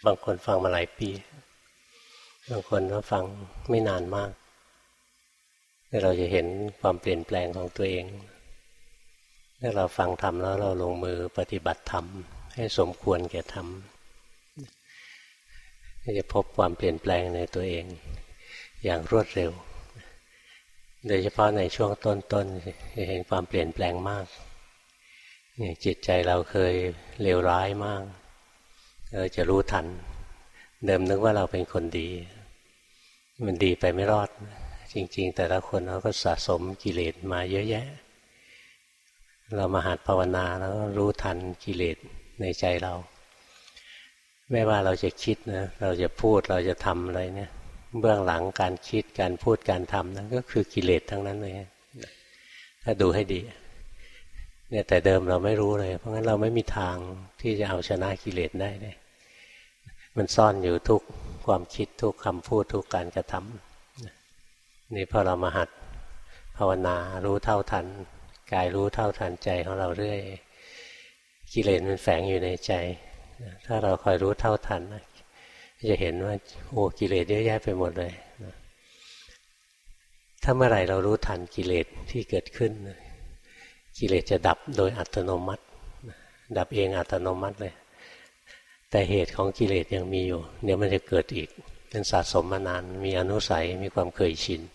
บางคนฟังมาหลายปีบางคนก็ฟังไม่นานมากเราจะเห็นความเปลี่ยนแปลงของตัวเองถ้าเราฟังธรรมแล้วเราลงมือปฏิบัติธรรมให้สมควรแก่ธรรมจะพบความเปลี่ยนแปลงในตัวเองอย่างรวดเร็วโดยเฉพาะในช่วงต้นๆจะเห็นความเปลี่ยนแปลงมากจิตใจเราเคยเลวร้ายมากเราจะรู้ทันเดิมนึกว่าเราเป็นคนดีมันดีไปไม่รอดจริงๆแต่ละคนเราก็สะสมกิเลสมาเยอะแยะเรามาหัดภาวนาแล้วก็รู้ทันกิเลสในใจเราไม่ว่าเราจะคิดนะเราจะพูดเราจะทำอะไรเนี่ยเบื้องหลังการคิดการพูดการทำนั้นก็คือกิเลสทั้งนั้นเลยถ้าดูให้ดีเนี่ยแต่เดิมเราไม่รู้เลยเพราะงั้นเราไม่มีทางที่จะเอาชนะกิเลสได้เลยมันซ่อนอยู่ทุกความคิดทุกคำพูดทุกการกระทำนี่พอเรามาหัดภาวนารู้เท่าทันกายรู้เท่าทันใจของเราเรื่อยกิเลสมันแฝงอยู่ในใจถ้าเราคอยรู้เท่าทันจะเห็นว่าโอ้กิเลสเยอะแยะไปหมดเลยถ้าเมื่อไหร่เรารู้ทันกิเลสที่เกิดขึ้นกิเลสจะดับโดยอัตโนมัติดับเองอัตโนมัติเลยแต่เหตุของกิเลสยังมีอยู่เดี๋ยวมันจะเกิดอีกเป็นสะสมมานานมีอนุสัยมีความเคยชิน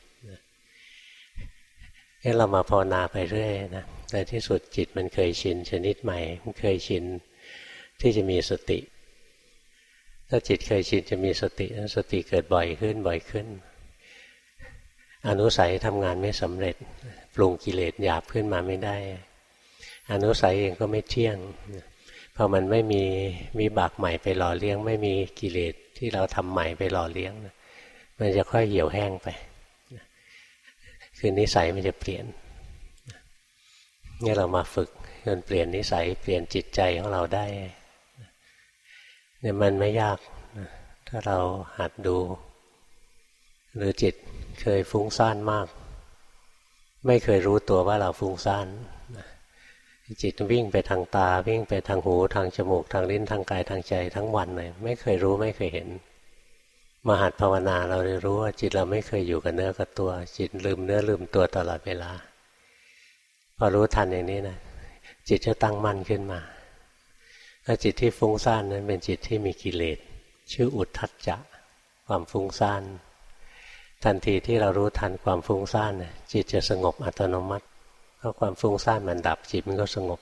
ให้เรามาภาวนาไปเรื่อยนะในที่สุดจิตมันเคยชินชนิดใหม่มันเคยชินที่จะมีสติถ้าจิตเคยชินจะมีสติสติเกิดบ่อยขึ้นบ่อยขึ้นอนุสัยทำงานไม่สำเร็จปรุงกิเลสหยาบขึ้นมาไม่ได้อนุสัยเองก็ไม่เที่ยงพอมันไม่มีวิบากใหม่ไปหล่อเลี้ยงไม่มีกิเลสที่เราทำใหม่ไปหล่อเลี้ยงมันจะค่อยเหี่ยวแห้งไปคือนิสัยมันจะเปลี่ยนนี่เรามาฝึกจนเปลี่ยนนิสัยเปลี่ยนจิตใจของเราได้เนี่ยมันไม่ยากถ้าเราหัดดูหรือจิตเคยฟุ้งซ่านมากไม่เคยรู้ตัวว่าเราฟุ้งซ่านจิตวิ่งไปทางตาวิ่งไปทางหูทางจมูกทางลิ้นทางกายทางใจทั้งวันเลยไม่เคยรู้ไม่เคยเห็นมาหัดภาวนาเราเลยรู้ว่าจิตเราไม่เคยอยู่กับเนื้อกับตัวจิตลืมเนื้อลืมตัวตลอดเวลาพอรู้ทันอย่างนี้นะจิตจะตั้งมั่นขึ้นมาถ้าจิตที่ฟุ้งซ่านนั้นเป็นจิตที่มีกิเลสชื่ออุทธัจจะความฟุ้งซ่านทันทีที่เรารู้ทันความฟุ้งซ่านจิตจะสงบอัตโนมัติเพราะความฟุ้งซ่านมันดับจิตมันก็สงบ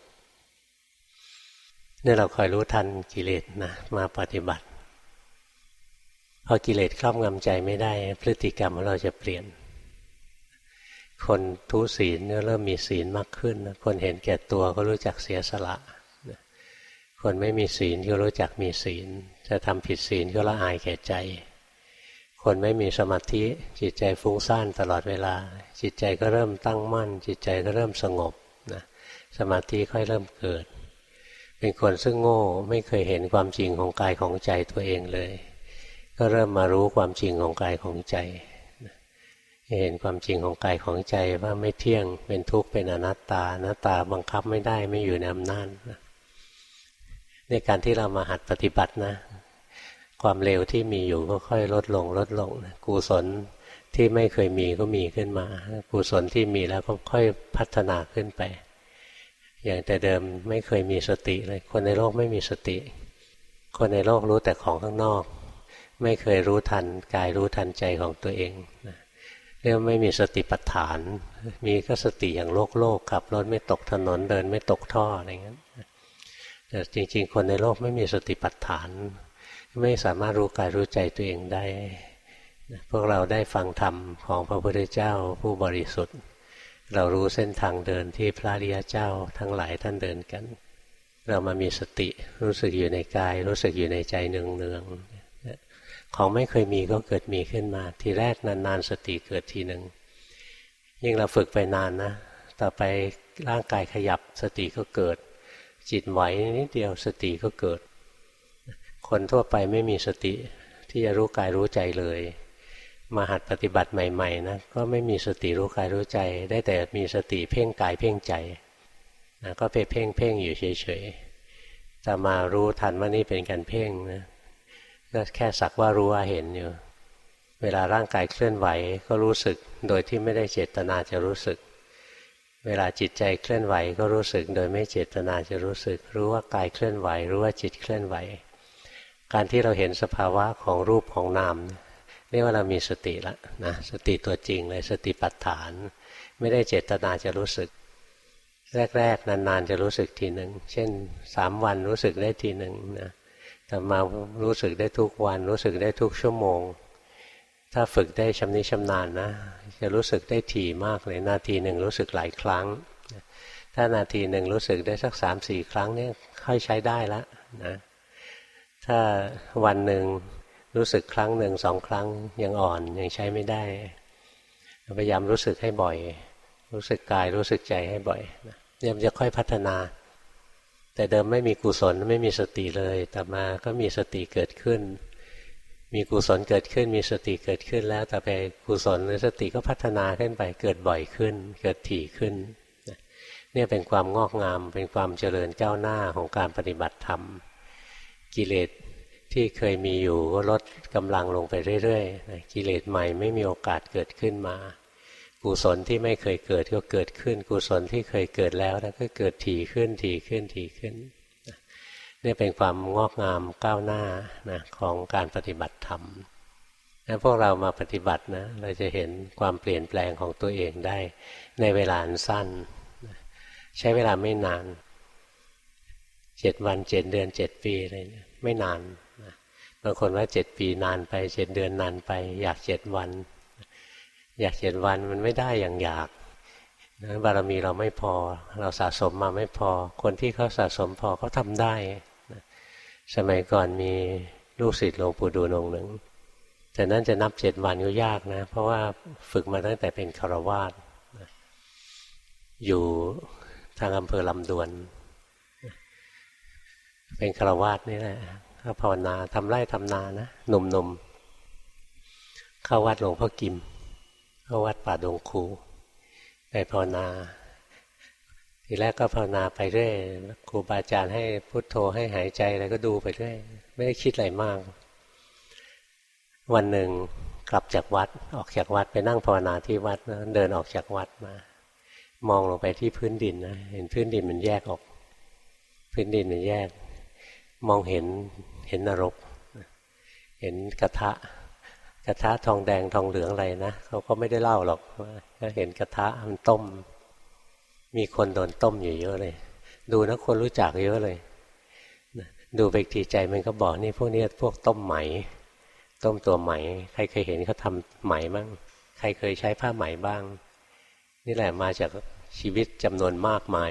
นี่เราคอยรู้ทันกิเลสนะมาปฏิบัติพอกิเลสครอบงำใจไม่ได้พฤติกรรมของเราจะเปลี่ยนคนทุศีลก็เริ่มมีศีลมากขึ้นคนเห็นแก่ตัวก็รู้จักเสียสละคนไม่มีศีลก็รู้จักมีศีลจะทำผิดศีลก็ละอายแก่ใจคนไม่มีสมาธิจิตใจฟุ้งซ่านตลอดเวลาจิตใจก็เริ่มตั้งมั่นจิตใจก็เริ่มสงบนะสมาธิค่อยเริ่มเกิดเป็นคนซึ่งโง่ไม่เคยเห็นความจริงของกายของใจตัวเองเลยก็เริ่มมารู้ความจริงของกายของใจเห็นความจริงของกายของใจว่าไม่เที่ยงเป็นทุกข์เป็นอนัตตาอนัตตาบังคับไม่ได้ไม่อยู่ในอำนาจในการที่เรามาหัดปฏิบัตินะความเลวที่มีอยู่ก็ค่อยลดลงลดลงกุศลที่ไม่เคยมีก็มีขึ้นมากุศลที่มีแล้วก็ค่อยพัฒนาขึ้นไปอย่างแต่เดิมไม่เคยมีสติเลยคนในโลกไม่มีสติคนในโลกรู้แต่ของข้างนอกไม่เคยรู้ทันกายรู้ทันใจของตัวเองเรียกว่าไม่มีสติปัฏฐานมีก็สติอย่างโลกขับรถไม่ตกถนนเดินไม่ตกท่ออะไรเงี้ยแต่จริงๆคนในโลกไม่มีสติปัฏฐานไม่สามารถรู้กายรู้ใจตัวเองได้พวกเราได้ฟังธรรมของพระพุทธเจ้าผู้บริสุทธิ์เรารู้เส้นทางเดินที่พระอริยเจ้าทั้งหลายท่านเดินกันเรามามีสติรู้สึกอยู่ในกายรู้สึกอยู่ในใจเนืองๆของไม่เคยมีก็เกิดมีขึ้นมาทีแรกนานๆสติเกิดทีหนึ่งยิ่งเราฝึกไปนานนะต่อไปร่างกายขยับสติก็เกิดจิตไหวนิดเดียวสติก็เกิดคนทั่วไปไม่มีสติที่จะรู้กายรู้ใจเลยมาหัดปฏิบัติใหม่ๆนะก็ไม่มีสติรู้กายรู้ใจได้แต่มีสติเพ่งกายเพ่งใจนะก็ไปเพ่งอยู่เฉยๆแต่มารู้ทันว่านี่เป็นการเพ่งนะก็แค่สักว่ารู้ว่าเห็นอยู่เวลาร่างกายเคลื่อนไหวก็รู้สึกโดยที่ไม่ได้เจตนาจะรู้สึกเวลาจิตใจเคลื่อนไหวก็รู้สึกโดยไม่เจตนาจะรู้สึกรู้ว่ากายเคลื่อนไหวรู้ว่าจิตเคลื่อนไหวการที่เราเห็นสภาวะของรูปของนามเรียกว่าเรามีสติแล้วนะสติตัวจริงเลยสติปัฏฐานไม่ได้เจตนาจะรู้สึกแรกๆนานๆจะรู้สึกทีหนึ่งเช่น3 วันรู้สึกได้ทีหนึ่งนะแต่มารู้สึกได้ทุกวันรู้สึกได้ทุกชั่วโมงถ้าฝึกได้ชำนิชำนาญนะจะรู้สึกได้ถี่มากเลยนาทีหนึ่งรู้สึกหลายครั้งถ้านาทีหนึ่งรู้สึกได้สัก 3-4 ครั้งเนี่ยค่อยใช้ได้แล้วนะถ้าวันหนึ่งรู้สึกครั้งหนึ่ง2 ครั้งยังอ่อนยังใช้ไม่ได้พยายามรู้สึกให้บ่อยรู้สึกกายรู้สึกใจให้บ่อยเนี่ยมันจะค่อยพัฒนาแต่เดิมไม่มีกุศลไม่มีสติเลยแต่มาก็มีสติเกิดขึ้นมีกุศลเกิดขึ้นมีสติเกิดขึ้นแล้วแต่ไปกุศลหรือสติก็พัฒนาขึ้นไปเกิดบ่อยขึ้นเกิดถี่ขึ้นเนี่ยเป็นความงอกงามเป็นความเจริญก้าวหน้าของการปฏิบัติธรรมกิเลสที่เคยมีอยู่ก็ลดกำลังลงไปเรื่อยๆกิเลสใหม่ไม่มีโอกาสเกิดขึ้นมากุศลที่ไม่เคยเกิดก็เกิดขึ้นกุศลที่เคยเกิดแล้วก็เกิดถี่ขึ้นถี่ขึ้นถี่ขึ้นนี่เป็นความงอกงามก้าวหน้านะของการปฏิบัติธรรมถ้าพวกเรามาปฏิบัตินะเราจะเห็นความเปลี่ยนแปลงของตัวเองได้ในเวลาอันสั้นใช้เวลาไม่นาน7 วัน7 เดือน7 ปีอะไรเนี่ยไม่นานบางคนว่า7 ปีนานไป7 เดือนนานไปอยาก7 วันอยาก7 วันมันไม่ได้อย่างอยากนะบารมีเราไม่พอเราสะสมมาไม่พอคนที่เขาสะสมพอเขาทำได้นะสมัยก่อนมีลูกศิษย์หลวงปู่ดูลย์องค์หนึ่งแต่นั้นจะนับ7 วันก็ยากนะเพราะว่าฝึกมาตั้งแต่เป็นฆราวาสนะอยู่ทางอำเภอลำดวนเป็นฆราวาสนี่แหละก็ภาวนาทำไร่ทำนานะหนุ่มๆเข้าวัดหลวงพ่อกิมเข้าวัดป่าดงคูไปภาวนาทีแรกก็ภาวนาไปเรื่อยครูบาอาจารย์ให้พุทโธให้หายใจอะไรก็ดูไปเรื่อยไม่ได้คิดอะไรมากวันหนึ่งกลับจากวัดออกจากวัดไปนั่งภาวนาที่วัดนะเดินออกจากวัดมามองลงไปที่พื้นดินนะเห็นพื้นดินมันแยกออกพื้นดินมันแยกมองเห็นนรกเห็นกระทะทองแดงทองเหลืองอะไรนะเขาก็ไม่ได้เล่าหรอกก็เห็นกระทะมันต้มมีคนโดนต้มอยู่เยอะเลยดูนะคนรู้จักเยอะเลยดูไปทีใจมันก็บอกนี่พวกนี้พวกต้มไหมต้มตัวไหมใครเคยเห็นเขาทำไหมบ้างใครเคยใช้ผ้าไหมบ้างนี่แหละมาจากชีวิตจำนวนมากมาย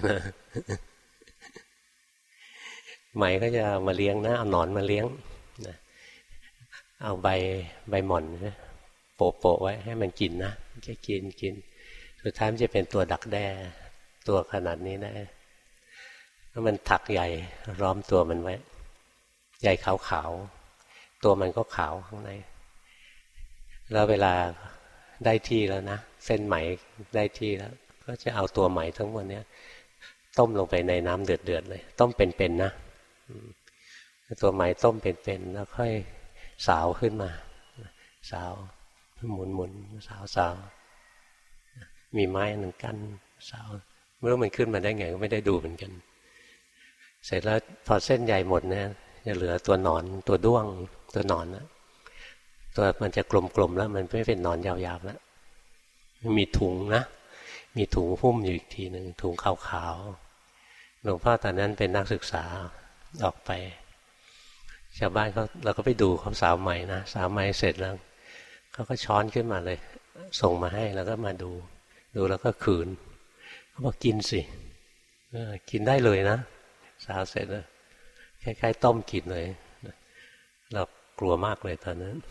ไหมก็จะมาเลี้ยงนะเอาหนอนมาเลี้ยงนะเอาใบหม่อนนะโปะไว้ให้มันกินนะจะกินสุดท้ายมันจะเป็นตัวดักแด้ตัวขนาดนี้นะแล้วมันถักใยล้อมตัวมันไว้ใยขาวๆตัวมันก็ขาวข้างในแล้วเวลาได้ที่แล้วนะเส้นไหมได้ที่แล้วก็จะเอาตัวไหมทั้งหมดเนี้ยต้มลงไปในน้ำเดือดๆเลยต้มเป็นๆนะตัวไหมต้มเป็นๆแล้วค่อยสาวขึ้นมาสาวหมุนสาวมีไม้หนึ่งกั้นสาวไม่รู้มันขึ้นมาได้ไงก็ไม่ได้ดูเหมือนกันเสร็จแล้วพอเส้นใหญ่หมดนะจะเหลือตัวหนอนตัวด้วงตัวหนอนนะตัวมันจะกลมๆแล้วมันไม่เป็นหนอนยาวๆแล้วมีถุงนะมีถุงหุ้มอยู่อีกทีหนึ่งถุงขาวๆหลวงพ่อตอนนั้นเป็นนักศึกษาออกไปชาวบ้านเราก็ไปดูเขาสาวใหม่นะสาวใหม่เสร็จแล้วเขาก็ช้อนขึ้นมาเลยส่งมาให้แล้วก็มาดูแล้วก็คืนเขาบอกกินสิกินได้เลยนะสาวเสร็จแล้วคล้ายๆต้มกินเลยเรากลัวมากเลยตอนนั้น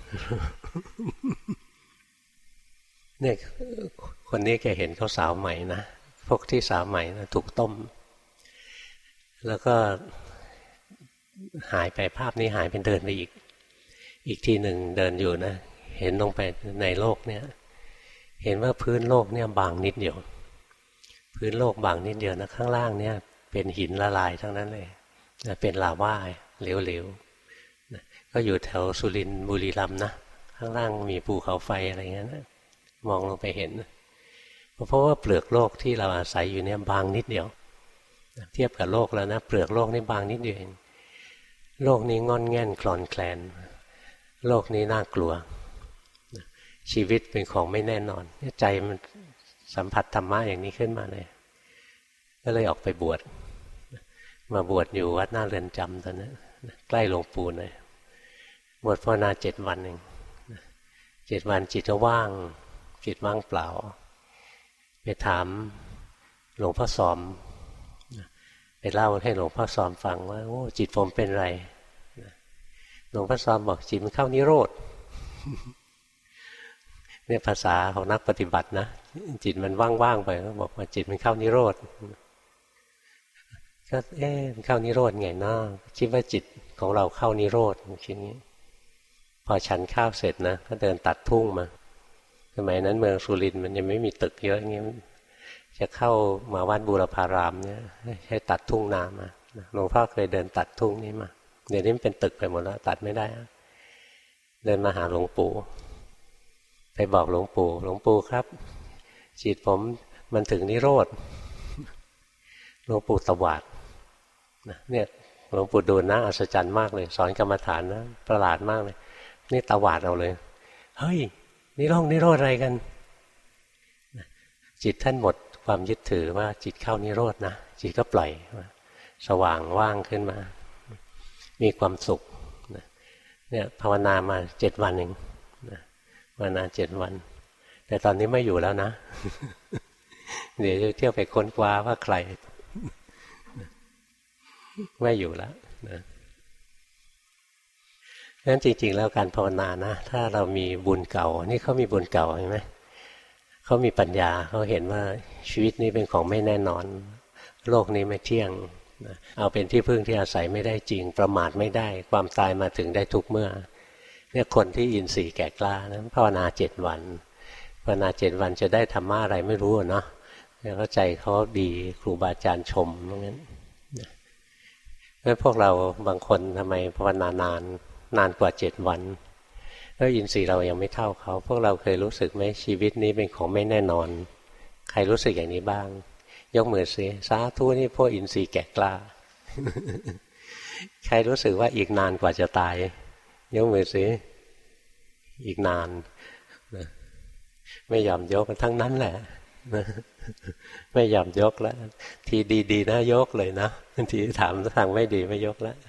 เนี่ยคนนี้แกเห็นเขาสาวใหม่นะพวกที่สาวใหม่นะถูกต้มแล้วก็หายไปภาพนี้หายเป็นเดินไปอีกทีหนึ่งเดินอยู่นะเห็นลงไปในโลกเนี่ยเห็นว่าพื้นโลกเนี่ยบางนิดเดียวพื้นโลกบางนิดเดียวนะข้างล่างเนี่ยเป็นหินละลายทั้งนั้นเลยเป็นลาวาเหลวๆก็อยู่แถวสุรินทร์บุรีรัมย์นะข้างล่างมีภูเขาไฟอะไรเงี้ยนะมองลงไปเห็นเพราะว่าเปลือกโลกที่เราอาศัยอยู่เนี่ยบางนิดเดียวเทียบกับโลกแล้วนะเปลือกโลกนี่บางนิดเดียวเองโลกนี้งอนแง่นคลอนแคลนโลกนี้น่ากลัวชีวิตเป็นของไม่แน่นอนใจมันสัมผัสธรรมะอย่างนี้ขึ้นมาเลยก็เลยออกไปบวชมาบวชอยู่วัดหน้าเรือนจำตอนนั้นใกล้หลวงปู่เลยบวชภาวนา7 วันเอง7 วันจิตก็ว่างจิตว่างเปล่าไปถามหลวงพ่อสอมไปเล่าให้หลวงพ่อสอมฟังว่าโอ้จิตผมเป็นไรหลวงพ่อสอมบอกจิตมันเข้านิโรธเนี่ยภาษาของนักปฏิบัตินะจิตมันว่างๆไปก็บอกว่าจิตมันเข้านิโรธก็มันเข้านิโรธไงนะคิดว่าจิตของเราเข้านิโรธคิดงี้พอฉันข้าวเสร็จนะก็เดินตัดทุ่งมาสมัยนั้นเมืองสุรินทร์มันยังไม่มีตึกเยอะอย่างเงี้ยจะเข้ามาวัดบูรพารามเนี่ยให้ตัดทุ่งนามาหลวงพ่อเคยเดินตัดทุ่งนี้มาเดี๋ยวนี้มันเป็นตึกไปหมดแล้วตัดไม่ได้เดินมาหาหลวงปู่ไปบอกหลวงปู่ครับจิตผมมันถึงนิโรธหลวงปู่ตวาดเนี่ยหลวงปู่ดูลนะอัศจรรย์มากเลยสอนกรรมฐานนะประหลาดมากเลยนี่ตวาดเอาเลยเฮ้ยนิโรธอะไรกันจิตท่านหมดความยึดถือว่าจิตเข้านิโรธนะจิตก็ปล่อยสว่างว่างขึ้นมามีความสุขเนี่ยภาวนามา7 วันเองภาวนา7 วันแต่ตอนนี้ไม่อยู่แล้วนะเดี๋ยวจะเที่ยวไปค้นคว้าว่าใครไม่อยู่แล้วนะงั้นจริงๆแล้วการภาวนานะถ้าเรามีบุญเก่านี่เขามีบุญเก่าใช่ไหมเขามีปัญญาเขาเห็นว่าชีวิตนี้เป็นของไม่แน่นอนโลกนี้ไม่เที่ยงเอาเป็นที่พึ่งที่อาศัยไม่ได้จริงประมาทไม่ได้ความตายมาถึงได้ทุกเมื่อเนี่ยคนที่อินทรีย์แก่กล้านะภาวนา7 วันภาวนา7 วันจะได้ธรรมะอะไรไม่รู้เนาะแล้วก็ใจเขาดีครูบาอาจารย์ชมเพราะงั้นพวกเราบางคนทำไมภาวนานกว่า7 วันแล้วอินทรีย์เรายังไม่เท่าเขาพวกเราเคยรู้สึกไหมชีวิตนี้เป็นของไม่แน่นอนใครรู้สึกอย่างนี้บ้างยกมือสิสาธุนี่พวกอินทรีย์แก่กล้า ใครรู้สึกว่าอีกนานกว่าจะตายยกมือสิอีกนานไม่ยอมยกกันทั้งนั้นแหละไม่ยอมยกแล้วทีดีๆนะยกเลยนะทีถามทางไม่ดีไม่ยกแล้ว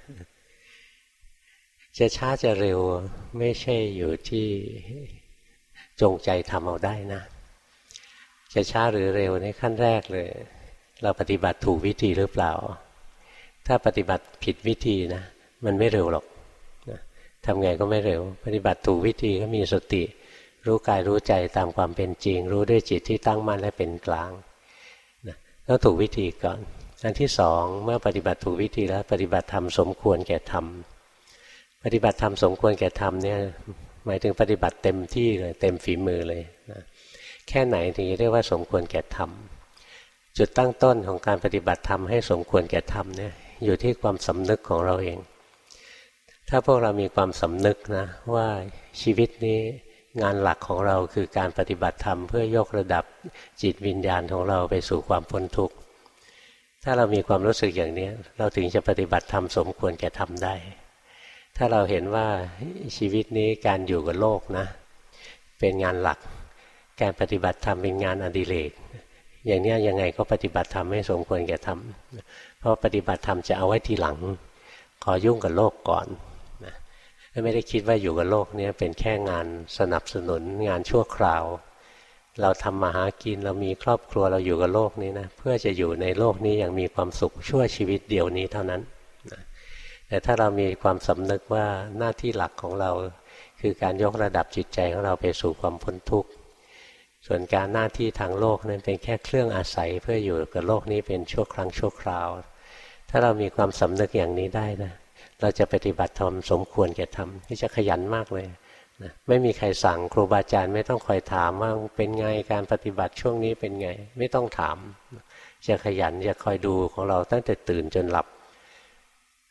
จะช้าจะเร็วไม่ใช่อยู่ที่จงใจทำเอาได้นะจะช้าหรือเร็วในขั้นแรกเลยเราปฏิบัติถูกวิธีหรือเปล่าถ้าปฏิบัติผิดวิธีนะมันไม่เร็วหรอกทำไงก็ไม่เร็วปฏิบัติถูกวิธีก็มีสติรู้กายรู้ใจตามความเป็นจริงรู้ด้วยจิตที่ตั้งมั่นและเป็นกลางต้องถูกวิธีก่อนอันที่สองเมื่อปฏิบัติถูกวิธีแล้วปฏิบัติธรรมสมควรแก่ธรรมปฏิบัติธรรมสมควรแก่ธรรมเนี่ยหมายถึงปฏิบัติเต็มที่เลยเต็มฝีมือเลยนะแค่ไหนถึงจะเรียกว่าสมควรแก่ธรรมจุดตั้งต้นของการปฏิบัติธรรมให้สมควรแก่ธรรมเนี่ยอยู่ที่ความสำนึกของเราเองถ้าพวกเรามีความสำนึกนะว่าชีวิตนี้งานหลักของเราคือการปฏิบัติธรรมเพื่อยกระดับจิตวิญญาณของเราไปสู่ความพ้นทุกข์ถ้าเรามีความรู้สึกอย่างนี้เราถึงจะปฏิบัติธรรมสมควรแก่ธรรมได้ถ้าเราเห็นว่าชีวิตนี้การอยู่กับโลกนะเป็นงานหลักการปฏิบัติธรรมเป็นงานอดิเรกอย่างนี้ยังไงก็ปฏิบัติธรรมไม่สมควรแก่ธรรมเพราะปฏิบัติธรรมจะเอาไว้ทีหลังขอยุ่งกับโลกก่อนนะไม่ได้คิดว่าอยู่กับโลกนี้เป็นแค่งานสนับสนุนงานชั่วคราวเราทำมาหากินเรามีครอบครัวเราอยู่กับโลกนี้นะเพื่อจะอยู่ในโลกนี้อย่างมีความสุขชั่วชีวิตเดียวนี้เท่านั้นนะแต่ถ้าเรามีความสำนึกว่าหน้าที่หลักของเราคือการยกระดับจิตใจของเราไปสู่ความพ้นทุกข์ส่วนการหน้าที่ทางโลกนั้นเป็นแค่เครื่องอาศัยเพื่ออยู่กับโลกนี้เป็นชั่วครั้งชั่วคราวถ้าเรามีความสำนึกอย่างนี้ได้นะเราจะปฏิบัติธรรมสมควรแก่ธรรมที่จะขยันมากเลยนะไม่มีใครสั่งครูบาอาจารย์ไม่ต้องคอยถามว่าเป็นไงการปฏิบัติช่วงนี้เป็นไงไม่ต้องถามจะขยันจะคอยดูของเราตั้งแต่ตื่นจนหลับ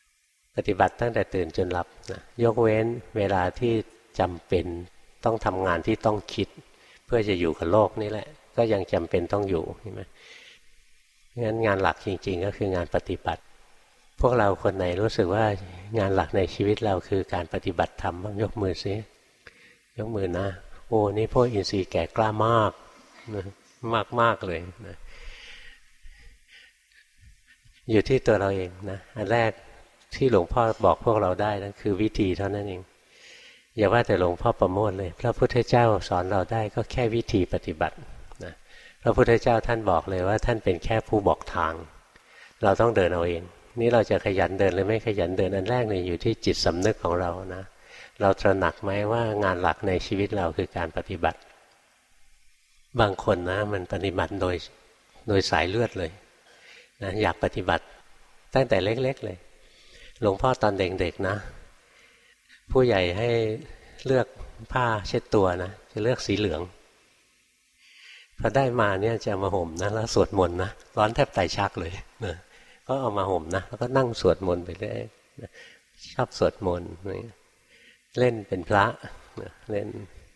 ปฏิบัติตั้งแต่ตื่นจนหลับนะยกเว้นเวลาที่จำเป็นต้องทำงานที่ต้องคิดเพื่อจะอยู่กับโลกนี่แหละก็ยังจำเป็นต้องอยู่ใช่ไหมงั้นงานหลักจริงๆก็คืองานปฏิบัติพวกเราคนไหนรู้สึกว่างานหลักในชีวิตเราคือการปฏิบัติธรรมบ้างยกมือซิยกมือนะโอ้นี่พวกอินทรีย์แก่กล้ามากนะมากเลยนะอยู่ที่ตัวเราเองนะอันแรกที่หลวงพ่อบอกพวกเราได้นั่นคือวิธีเท่านั้นเองอย่าว่าแต่หลวงพ่อประโมทเลยพระพุทธเจ้าสอนเราได้ก็แค่วิธีปฏิบัตินะพระพุทธเจ้าท่านบอกเลยว่าท่านเป็นแค่ผู้บอกทางเราต้องเดินเอาเองนี่เราจะขยันเดินหรือไม่ขยันเดินอันแรกเนี่ยอยู่ที่จิตสำนึกของเรานะเราตระหนักไหมว่างานหลักในชีวิตเราคือการปฏิบัติบางคนนะมันปฏิบัติโดยสายเลือดเลยนะอยากปฏิบัติตั้งแต่เล็กๆเลยหลวงพ่อตอนเด็กๆนะผู้ใหญ่ให้เลือกผ้าเช็ดตัวนะจะเลือกสีเหลืองพอได้มาเนี่ยจะมาห่มนะแล้วสวดมนต์นะร้อนแทบไตชักเลยนะก็เอามาห่มนะแล้วก็นั่งสวดมนต์ไปเรื่อยชอบสวดมนต์เล่นเป็นพระเล่น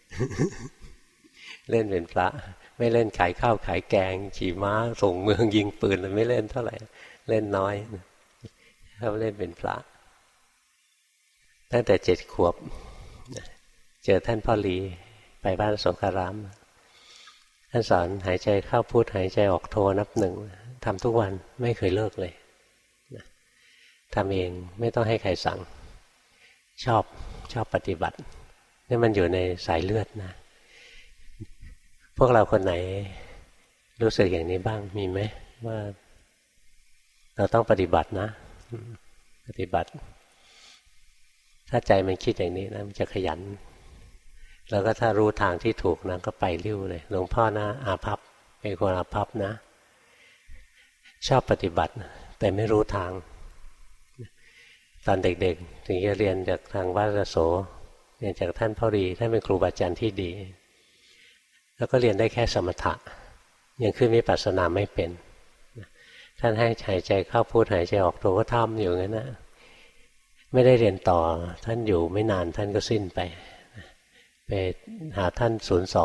เล่นเป็นพระไม่เล่นขายข้าวขายแกงขี่ม้าส่งเมืองยิงปืนไม่เล่นเท่าไหร่เล่นน้อยเขาเล่นเป็นพระตั้งแต่7 ขวบเจอท่านพ่อลีไปบ้านสงฆารามท่านสอนหายใจเข้าพุทหายใจออกโทนับ 1ทำทุกวันไม่เคยเลิกเลยทำเองไม่ต้องให้ใครสั่งชอบปฏิบัตินี่มันอยู่ในสายเลือดนะพวกเราคนไหนรู้สึกอย่างนี้บ้างมีไหมว่าเราต้องปฏิบัตินะปฏิบัติถ้าใจมันคิดอย่างนี้นะมันจะขยันแล้วก็ถ้ารู้ทางที่ถูกนะก็ไปริ้วเลยหลวงพ่อนะอาภัพเป็นคนอาภัพนะชอบปฏิบัติแต่ไม่รู้ทางตอนเด็กๆถึงจะเรียนจากทางวัดระโสเรียนจากท่านพ่อรีท่านเป็นครูบาอาจารย์ที่ดีแล้วก็เรียนได้แค่สมถะยังขึ้นวิปัสสนาไม่เป็นท่านให้หายใจเข้าพุทหายใจออกโทก็ทำอยู่งั้นนะไม่ได้เรียนต่อท่านอยู่ไม่นานท่านก็สิ้นไปหาท่าน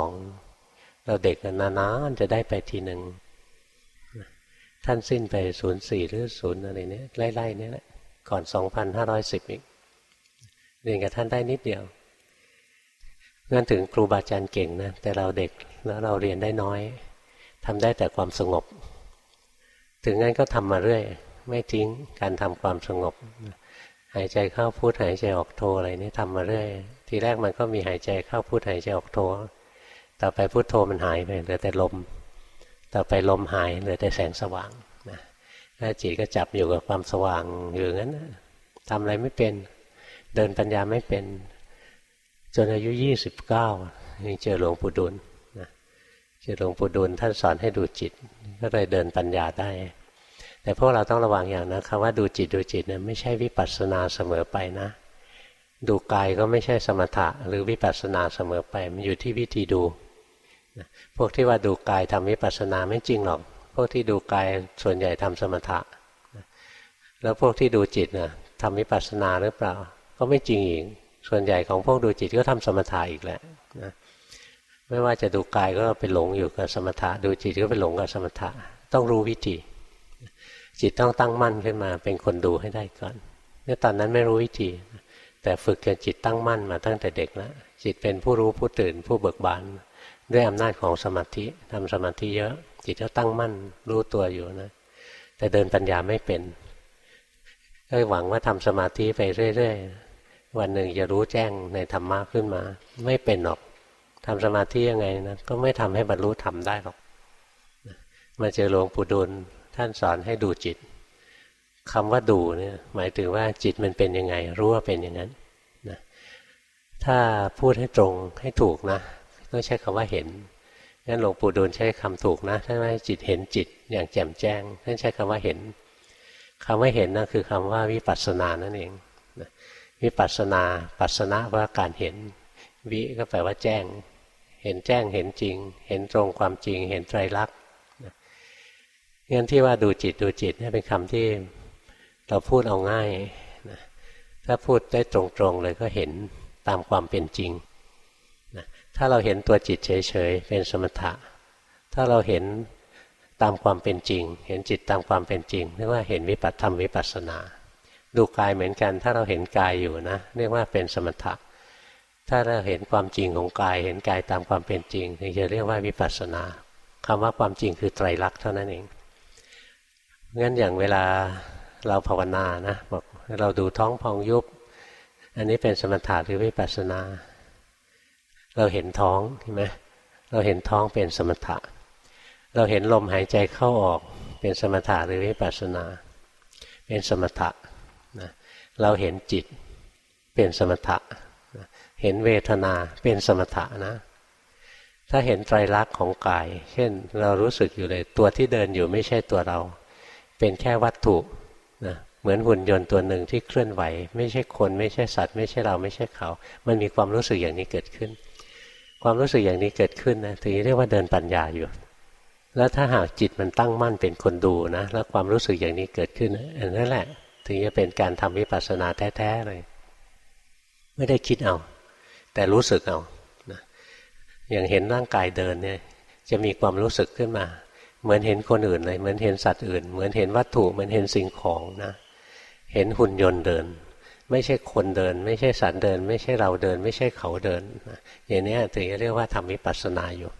02เราเด็กนานๆจะได้ไปทีหนึ่งท่านสิ้นไป04หรือ0อะไรเนี้ยไล่ๆนี่แหละก่อน2510อีกเรียนกับท่านได้นิดเดียวงั้นถึงครูบาอาจารย์เก่งนะแต่เราเด็กแล้วเราเรียนได้น้อยทำได้แต่ความสงบถึงงั้นก็ทำมาเรื่อยไม่ทิ้งการทำความสงบหายใจเข้าพุทหายใจออกโทอะไรนี่ทำมาเรื่อยทีแรกมันก็มีหายใจเข้าพุทหายใจออกโทต่อไปพุทโธมันหายไปเหลือแต่ลมต่อไปลมหายเหลือแต่แสงสว่างนะแล้วจิตก็จับอยู่กับความสว่างอยู่งั้นทำอะไรไม่เป็นเดินปัญญาไม่เป็นจนอายุ29ยังเจอหลวงปู่ดูลนะเจอหลวงปู่ดูลท่านสอนให้ดูจิตก็เลยเดินปัญญาได้แต่พวกเราต้องระวังอย่างนะคำว่าดูจิตเนี่ยไม่ใช่วิปัสสนาเสมอไปนะดูกายก็ไม่ใช่สมถะหรือวิปัสสนาเสมอไปมันอยู่ที่วิธีดูพวกที่ว่าดูกายทำวิปัสสนาไม่จริงหรอกพวกที่ดูกายส่วนใหญ่ทำสมถะแล้วพวกที่ดูจิตนะทำวิปัสสนาหรือเปล่าก็ไม่จริงอีกส่วนใหญ่ของพวกดูจิตก็ทำสมถะอีกแหละนะไม่ว่าจะดูกายก็ไปหลงอยู่กับสมถะดูจิตก็ไปหลงกับสมถะต้องรู้วิธีจิตต้องตั้งมั่นขึ้นมาเป็นคนดูให้ได้ก่อนเนี่ยตอนนั้นไม่รู้วิธีแต่ฝึกจนจิตตั้งมั่นมาตั้งแต่เด็กแล้วจิตเป็นผู้รู้ผู้ตื่นผู้เบิกบานด้วยอำนาจของสมาธิทำสมาธิเยอะจิตก็ตั้งมั่นรู้ตัวอยู่นะแต่เดินปัญญาไม่เป็นก็หวังว่าทำสมาธิไปเรื่อยๆวันหนึ่งจะรู้แจ้งในธรรมะขึ้นมาไม่เป็นหรอกทำสมาธิยังไงนะก็ไม่ทำให้บรรลุธรรมได้หรอกมาเจอหลวงปู่ดูลท่านสอนให้ดูจิตคำว่าดูเนี่ยหมายถึงว่าจิตมันเป็นยังไงรู้ว่าเป็นอย่างนั้นนะถ้าพูดให้ตรงให้ถูกนะต้องใช้คำว่าเห็นงั้นหลวงปู่ดูลใช้คำถูกนะท่านว่าจิตเห็นจิตอย่างแจ่มแจ้งท่านใช้คำว่าเห็นคำว่าเห็นนั่นคือคำว่าวิปัสสนานั่นเองนะวิปัสสนาปัสสนะว่าการเห็นวิก็แปลว่าแจ้งเห็นแจ้งเห็นจริงเห็นตรงความจริงเห็นไตรลักษณ์งั้นที่ว่าดูจิตเนี่ยเป็นคำที่เราพูดเอาง่ายนะถ้าพูดได้ตรงๆเลยก็เห็นตามความเป็นจริงนะถ้าเราเห็นตัวจิตเฉยๆเป็นสมถะถ้าเราเห็นตามความเป็นจริงเห็นจิตตามความเป็นจริงเรียกว่าเห็นธรรมวิปัสสนาดูกายเหมือนกันถ้าเราเห็นกายอยู่นะเรียกว่าเป็นสมถะถ้าเราเห็นความจริงของกายเห็นกายตามความเป็นจริงถึงจะเรียกว่าวิปัสสนาคำว่าความจริงคือไตรลักษณ์เท่านั้นเองงั้นอย่างเวลาเราภาวนานะบอกเราดูท้องพองยุบอันนี้เป็นสมถะหรือวิปัสสนาเราเห็นท้องใช่ไหมเราเห็นท้องเป็นสมถะเราเห็นลมหายใจเข้าออกเป็นสมถะหรือวิปัสสนาเป็นสมถะนะเราเห็นจิตเป็นสมถะเห็นเวทนาเป็นสมถะนะถ้าเห็นไตรลักษณ์ของกายเช่นเรารู้สึกอยู่เลยตัวที่เดินอยู่ไม่ใช่ตัวเราเป็นแค่วัตถุนะเหมือนหุ่นยนต์ตัวหนึ่งที่เคลื่อนไหวไม่ใช่คนไม่ใช่สัตว์ไม่ใช่เราไม่ใช่เขามันมีความรู้สึกอย่างนี้เกิดขึ้นความรู้สึกอย่างนี้เกิดขึ้นนะถึงเรียกว่าเดินปัญญาอยู่แล้วถ้าหากจิตมันตั้งมั่นเป็นคนดูนะแล้วความรู้สึกอย่างนี้เกิดขึ้นอันนั้นแหละถึงจะเป็นการทำวิปัสสนาแท้ๆเลยไม่ได้คิดเอาแต่รู้สึกเอานะอย่างเห็นร่างกายเดินเนี่ยจะมีความรู้สึกขึ้นมาเหมือนเห็นคนอื่นเลยเหมือนเห็นสัตว์อื่นเหมือนเห็นวัตถุเหมือนเห็นสิ่งของนะเห็นหุ่นยนต์เดินไม่ใช่คนเดินไม่ใช่สัตว์เดินไม่ใช่เราเดินไม่ใช่เขาเดินอย่างนี้ถึงจะเรียกว่าทำวิปัสสนาอยู่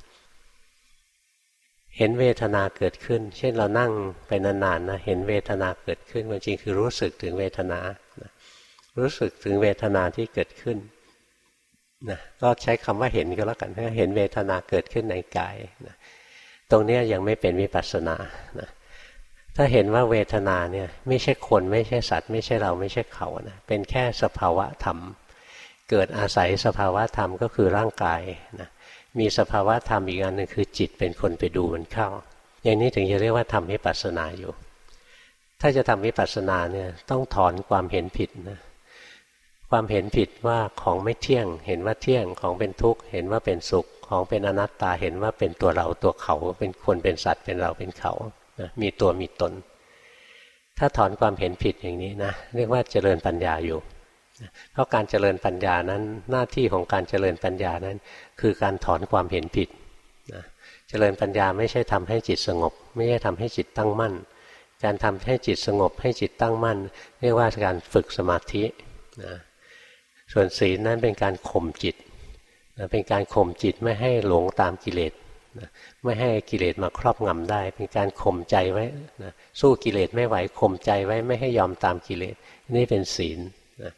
เห็นเวทนาเกิดขึ้นเช่นเรานั่งไปนานๆนะเห็นเวทนาเกิดขึ้นจริงๆคือรู้สึกถึงเวทนารู้สึกถึงเวทนาที่เกิดขึ้นนะก็ใช้คำว่าเห็นก็แล้วกันเห็นเวทนาเกิดขึ้นในกายนะตรงนี้ยังไม่เป็นวิปัสสนานะถ้าเห็นว่าเวทนาเนี่ยไม่ใช่คนไม่ใช่สัตว์ไม่ใช่เราไม่ใช่เขานะเป็นแค่สภาวะธรรมเกิดอาศัยสภาวะธรรมก็คือร่างกายนะมีสภาวะธรรมอีกอันหนึ่งคือจิตเป็นคนไปดูมันเข้าอย่างนี้ถึงจะเรียกว่าทำวิปัสสนาอยู่ถ้าจะทำวิปัสสนาเนี่ยต้องถอนความเห็นผิดนะความเห็นผิดว่าของไม่เที่ยงเห็นว่าเที่ยงของเป็นทุกข์เห็นว่าเป็นสุขของเป็นอนัตตาเห็นว่าเป็นตัวเราตัวเขาเป็นคนเป็นสัตว์เป็นเราเป็นเขานะมีตัวมีตนถ้าถอนความเห็นผิดอย่างนี้นะเรียกว่าเจริญปัญญาอยู่เพราะการเจริญปัญญานั้นหน้าที่ของการเจริญปัญญานั้นคือการถอนความเห็นผิดนะเจริญปัญญาไม่ใช่ทำให้จิตสงบไม่ใช่ทำให้จิตตั้งมั่นการทำให้จิตสงบให้จิตตั้งมั่นเรียกว่าการฝึกสมาธินะส่วนศีลนั้นเป็นการข่มจิตนะเป็นการข่มจิตไม่ให้หลงตามกิเลสนะไม่ให้กิเลสมาครอบงำได้เป็นการข่มใจไว้นะสู้กิเลสไม่ไหวข่มใจไว้ไม่ให้ยอมตามกิเลสนี่เป็นศีลนะ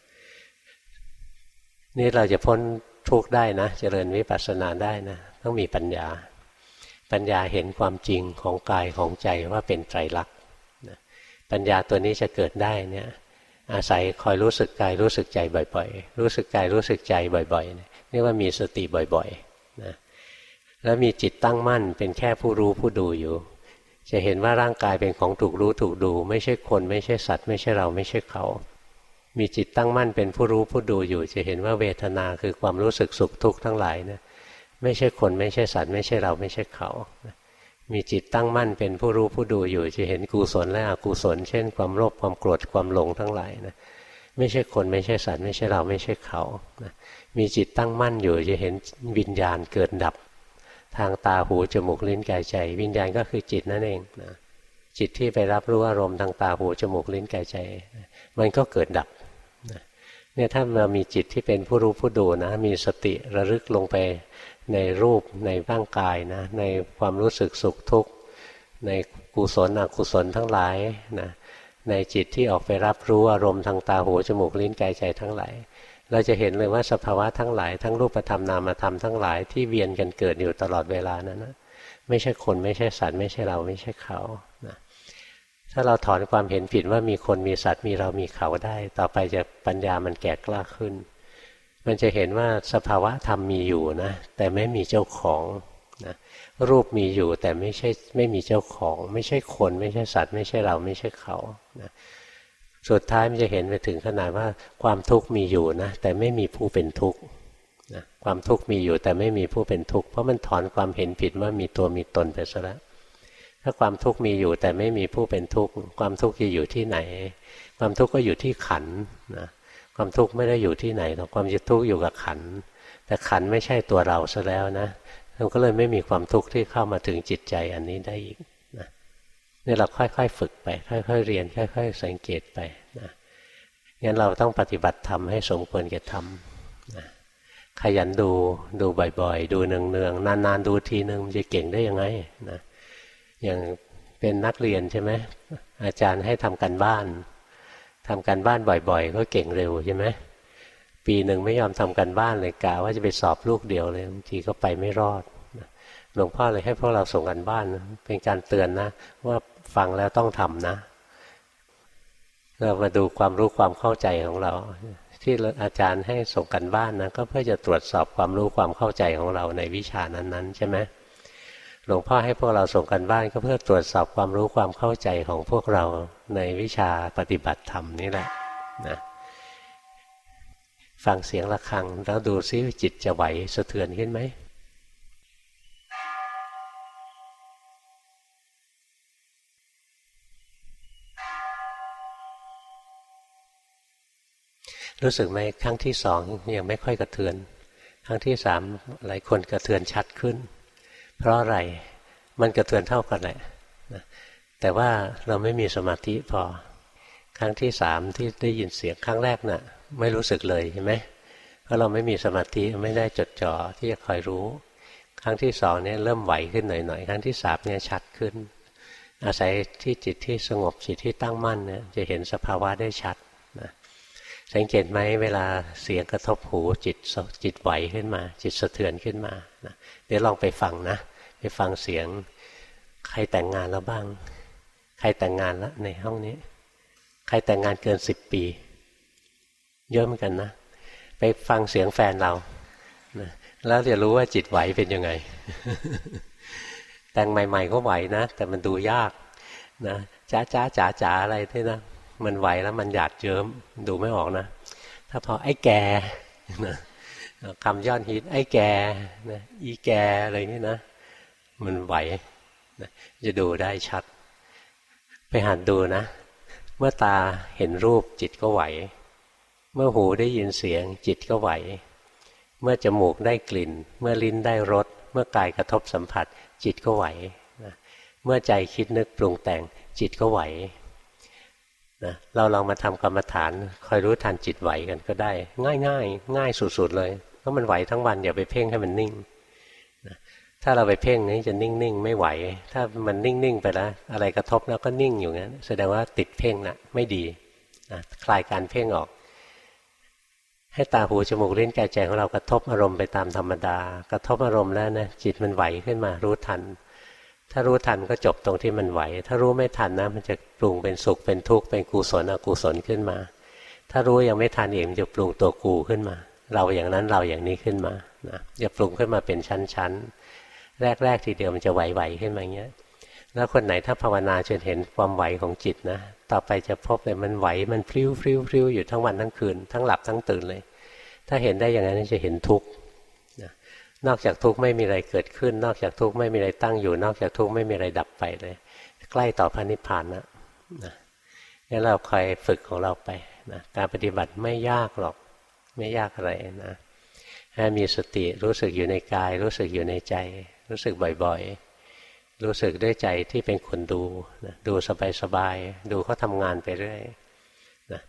นี่เราจะพ้นทุกข์ได้นะเจริญวิปัสสนาได้นะต้องมีปัญญาปัญญาเห็นความจริงของกายของใจว่าเป็นไตรลักษณ์นะปัญญาตัวนี้จะเกิดได้เนี่ยอาศัยคอยรู้สึกกายรู้สึกใจบ่อยๆรู้สึกกายรู้สึกใจบ่อยๆเรียกว่ามีสติบ่อยๆนะแล้วมีจิตตั้งมั่นเป็นแค่ผู้รู้ผู้ดูอยู่จะเห็นว่าร่างกายเป็นของถูกรู้ถูกดูไม่ใช่คนไม่ใช่สัตว์ไม่ใช่เราไม่ใช่เขามีจิตตั้งมั่นเป็นผู้รู้ผู้ดูอยู่จะเห็นว่าเวทนาคือความรู้สึกสุขทุกข์ทั้งหลายนะไม่ใช่คนไม่ใช่สัตว์ไม่ใช่เราไม่ใช่เขามีจิตตั้งมั่นเป็นผู้รู้ผู้ดูอยู่จะเห็นกุศลและอกุศลเช่นความโลภความโกรธความหลงทั้งหลายนะไม่ใช่คนไม่ใช่สัตว์ไม่ใช่เราไม่ใช่เขานะมีจิตตั้งมั่นอยู่จะเห็นวิญญาณเกิดดับทางตาหูจมูกลิ้นกายใจวิญญาณก็คือจิตนั่นเองนะจิตที่ไปรับรู้อารมณ์ทางตาหูจมูกลิ้นกายใจมันก็เกิดดับเนี่ยถ้าเรามีจิตที่เป็นผู้รู้ผู้ดูนะมีสติระลึกลงไปในรูปในร่างกายนะในความรู้สึกสุขทุกข์ในกุศลอกุศลทั้งหลายนะในจิตที่ออกไปรับรู้อารมณ์ทางตาหูจมูกลิ้นกายใจทั้งหลายเราจะเห็นเลยว่าสภาวะทั้งหลายทั้งรูปธรรมนามธรรมทั้งหลายที่เวียนกันเกิดอยู่ตลอดเวลานั้นนะไม่ใช่คนไม่ใช่สัตว์ไม่ใช่เราไม่ใช่เขานะถ้าเราถอนความเห็นผิดว่ามีคนมีสัตว์มีเรามีเขาได้ต่อไปจะปัญญามันแก่กล้าขึ้นมันจะเห็นว่าสภาวะธรรมมีอยู่นะแต่ไม่มีเจ้าของนะรูปมีอยู่แต่ไม่มีเจ้าของไม่ใช่คนไม่ใช่สัตว์ไม่ใช่เราไม่ใช่เขานะสุดท้ายมันจะเห็นไปถึงขนาดว่าความทุกข์มีอยู่นะแต่ไม่มีผู้เป็นทุกข์นะความทุกข์มีอยู่แต่ไม่มีผู้เป็นทุกข์เพราะมันถอนความเห็นผิดว่ามีตัวมีตนไปซะแล้วถ้าความทุกข์มีอยู่แต่ไม่มีผู้เป็นทุกข์ความทุกข์จะอยู่ที่ไหนความทุกข์ก็อยู่ที่ขันธ์นะความทุกข์ไม่ได้อยู่ที่ไหนหรอกความทุกข์อยู่กับขันธ์แต่ขันธ์ไม่ใช่ตัวเราซะแล้วนะมันก็เลยไม่มีความทุกข์ที่เข้ามาถึงจิตใจอันนี้ได้อีกนะนี่เราค่อยๆฝึกไปค่อยๆเรียนค่อยๆสังเกตไปนะงั้นเราต้องปฏิบัติธรรมให้สมควรแก่ธรรมนะขยันดูบ่อยๆดูเนืองๆนานๆดูทีนึงมันจะเก่งได้ยังไงนะอย่างเป็นนักเรียนใช่ไหมอาจารย์ให้ทำการบ้านบ่อยๆก็เก่งเร็วใช่ไหมปีหนึ่งไม่ยอมทำการบ้านเลยกะว่าจะไปสอบลูกเดียวเลยบางทีก็ไปไม่รอดหลวงพ่อเลยให้พวกเราส่งการบ้านเป็นการเตือนนะว่าฟังแล้วต้องทำนะเรามาดูความรู้ความเข้าใจของเราที่อาจารย์ให้ส่งการบ้านนะก็เพื่อจะตรวจสอบความรู้ความเข้าใจของเราในวิชานั้นๆใช่ไหมหลวงพ่อให้พวกเราส่งการบ้านก็เพื่อตรวจสอบความรู้ความเข้าใจของพวกเราในวิชาปฏิบัติธรรมนี่แหละนะฟังเสียงะระฆังแล้วดูซิจิตจะไหวสะเทือนขึ้นไหมรู้สึกไหมครั้งที่สองยังไม่ค่อยกระเทือนครั้งที่สามหลายคนกระเทือนชัดขึ้นเพราะอะไรมันกระเทือนเท่ากันแหละแต่ว่าเราไม่มีสมาธิพอครั้งที่สามที่ได้ยินเสียงครั้งแรกน่ะไม่รู้สึกเลยใช่ไหมเพราะเราไม่มีสมาธิไม่ได้จดจ่อที่จะคอยรู้ครั้งที่สองเนี่ยเริ่มไหวขึ้นหน่อยๆครั้งที่สามเนี่ยชัดขึ้นอาศัยที่จิตที่สงบจิตที่ตั้งมั่นเนี่ยจะเห็นสภาวะได้ชัดนะสังเกตไหมเวลาเสียงกระทบหูจิตไหวขึ้นมาจิตสะเทือนขึ้นมานะเดี๋ยวลองไปฟังนะไปฟังเสียงใครแต่งงานแล้วบ้างใครแต่งงานแล้วในห้องนี้ใครแต่งงานเกิน10 ปีเยอะเหมือนกันนะไปฟังเสียงแฟนเรานะแล้วจะรู้ว่าจิตไหวเป็นยังไง แต่งใหม่ๆก็ไหวนะแต่มันดูยากนะจ๋าอะไรที่นะมันไหวแล้วมันหยาดเยิ้มดูไม่ออกนะถ้าพอไอ้แกนะคำยอดฮิตไอ้แกนะอีแกอะไรนี่นะมันไหวนะจะดูได้ชัดไปหัดดูนะเมื่อตาเห็นรูปจิตก็ไหวเมื่อหูได้ยินเสียงจิตก็ไหวเมื่อจมูกได้กลิ่นเมื่อลิ้นได้รสเมื่อกายกระทบสัมผัสจิตก็ไหวนะเมื่อใจคิดนึกปรุงแต่งจิตก็ไหวนะเราลองมาทำกรรมฐานคอยรู้ทันจิตไหวกันก็ได้ง่ายสุดๆเลยเพราะมันไหวทั้งวันอย่าไปเพ่งให้มันนิ่งนะถ้าเราไปเพ่งนี้จะนิ่งไม่ไหวถ้ามันนิ่งไปแล้วอะไรกระทบแล้วก็นิ่งอยู่งั้นแสดงว่าติดเพ่งนะไม่ดีนะคลายการเพ่งออกให้ตาหูจมูกลิ้นกายใจของเรากระทบอารมณ์ไปตามธรรมดากระทบอารมณ์แล้วนะจิตมันไหวขึ้นมารู้ทันถ้ารู้ทันก็จบตรงที่มันไหวถ้ารู้ไม่ทันนะมันจะปรุงเป็นสุขเป็นทุกข์เป็นกุศลอกุศลขึ้นมาถ้ารู้ยังไม่ทันเองมันจะปรุงตัวกูขึ้นมาเราอย่างนั้นเราอย่างนี้ขึ้นมานะจะปรุงขึ้นมาเป็นชั้นๆแรกทีเดียวมันจะไหวขึ้นมาอย่างเงี้ยแล้วคนไหนถ้าภาวนาจนเห็นความไหวของจิตนะต่อไปจะพบเลยมันไหวมันพลิ้วอยู่ทั้งวันทั้งคืนทั้งหลับทั้งตื่นเลยถ้าเห็นได้อย่างนั้นจะเห็นทุกข์นอกจากทุกข์ไม่มีอะไรเกิดขึ้นนอกจากทุกข์ไม่มีอะไรตั้งอยู่นอกจากทุกข์ไม่มีอะไรดับไปเลยใกล้ต่อพระนิพพานนะงั้นเราคอยฝึกของเราไปนะการปฏิบัติไม่ยากหรอกไม่ยากอะไรนะให้มีสติรู้สึกอยู่ในกายรู้สึกอยู่ในใจรู้สึกบ่อยๆรู้สึกด้วยใจที่เป็นคนดูนะดูสบายๆดูเขาทำงานไปเรื่อยนะ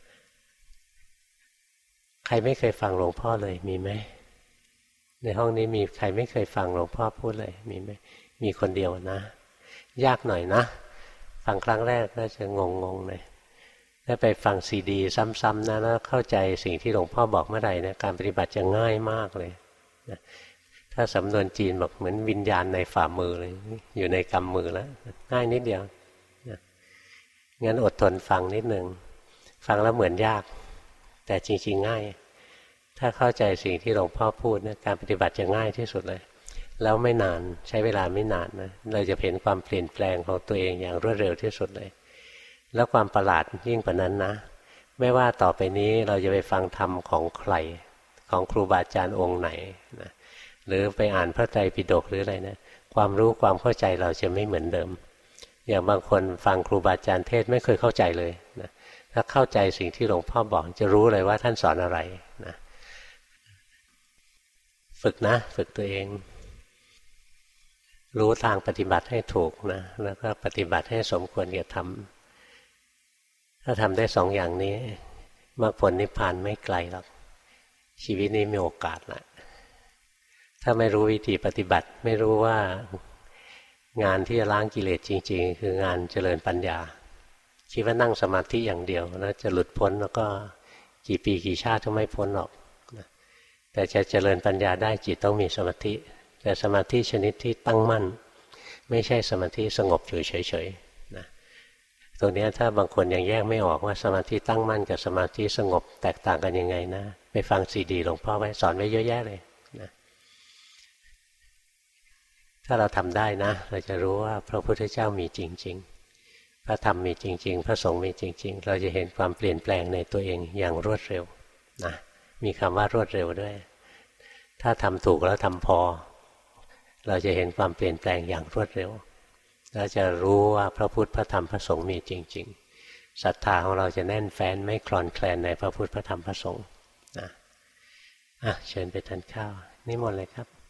ใครไม่เคยฟังหลวงพ่อเลยมีไหมในห้องนี้มีใครไม่เคยฟังหลวงพ่อพูดเลยมีไหมมีคนเดียวนะยากหน่อยนะฟังครั้งแรกก็จะงงเลยถ้าไปฟังซีดีซ้ำๆนะแล้วเข้าใจสิ่งที่หลวงพ่อบอกเมื่อไหร่นะการปฏิบัติจะง่ายมากเลยนะถ้าสำนวนจีนบอกเหมือนวิญญาณในฝ่ามือเลยอยู่ในกำมือแล้วง่ายนิดเดียวนะงั้นอดทนฟังนิดหนึ่งฟังแล้วเหมือนยากแต่จริงๆง่ายถ้าเข้าใจสิ่งที่หลวงพ่อพูดนะการปฏิบัติจะง่ายที่สุดเลยแล้วไม่นานใช้เวลาไม่นานนะเราจะเห็นความเปลี่ยนแปลงของตัวเองอย่างรวดเร็วที่สุดเลยแล้วความประหลาดยิ่งกว่านั้นนะไม่ว่าต่อไปนี้เราจะไปฟังธรรมของใครของครูบาอาจารย์องค์ไหนนะหรือไปอ่านพระไตรปิฎกหรืออะไรนะความรู้ความเข้าใจเราจะไม่เหมือนเดิมอย่างบางคนฟังครูบาอาจารย์เทศไม่เคยเข้าใจเลยนะถ้าเข้าใจสิ่งที่หลวงพ่อบอกจะรู้เลยว่าท่านสอนอะไรนะฝึกนะฝึกตัวเองรู้ทางปฏิบัติให้ถูกนะแล้วก็ปฏิบัติให้สมควรแก่ทำถ้าทำได้สองอย่างนี้มรรคผลนิพพานไม่ไกลหรอกชีวิตนี้มีโอกาสละถ้าไม่รู้วิธีปฏิบัติไม่รู้ว่างานที่จะล้างกิเลสจริงๆคืองานเจริญปัญญาคิดว่านั่งสมาธิอย่างเดียวแล้วจะหลุดพ้นแล้วก็กี่ปีกี่ชาติก็ไม่พ้นหรอกแต่จะเจริญปัญญาได้จิตต้องมีสมาธิแต่สมาธิชนิดที่ตั้งมั่นไม่ใช่สมาธิสงบอยู่เฉยๆนะตรงนี้ถ้าบางคนยังแยกไม่ออกว่าสมาธิตั้งมั่นกับสมาธิสงบแตกต่างกันยังไงนะไปฟังซีดีหลวงพ่อไว้สอนไว้เยอะแยะเลยนะถ้าเราทำได้นะเราจะรู้ว่าพระพุทธเจ้ามีจริงๆพระธรรมมีจริงๆพระสงฆ์มีจริงๆเราจะเห็นความเปลี่ยนแปลงในตัวเองอย่างรวดเร็วนะมีคำว่ารวดเร็วด้วยถ้าทำถูกแล้วทำพอเราจะเห็นความเปลี่ยนแปลงอย่างรวดเร็วเราจะรู้ว่าพระพุทธพระธรรมพระสงฆ์มีจริงๆศรัทธาของเราจะแน่นแฟ้นไม่คลอนแคลนในพระพุทธพระธรรมพระสงฆ์นะเชิญไปทานข้าวนิมนต์เลยครับ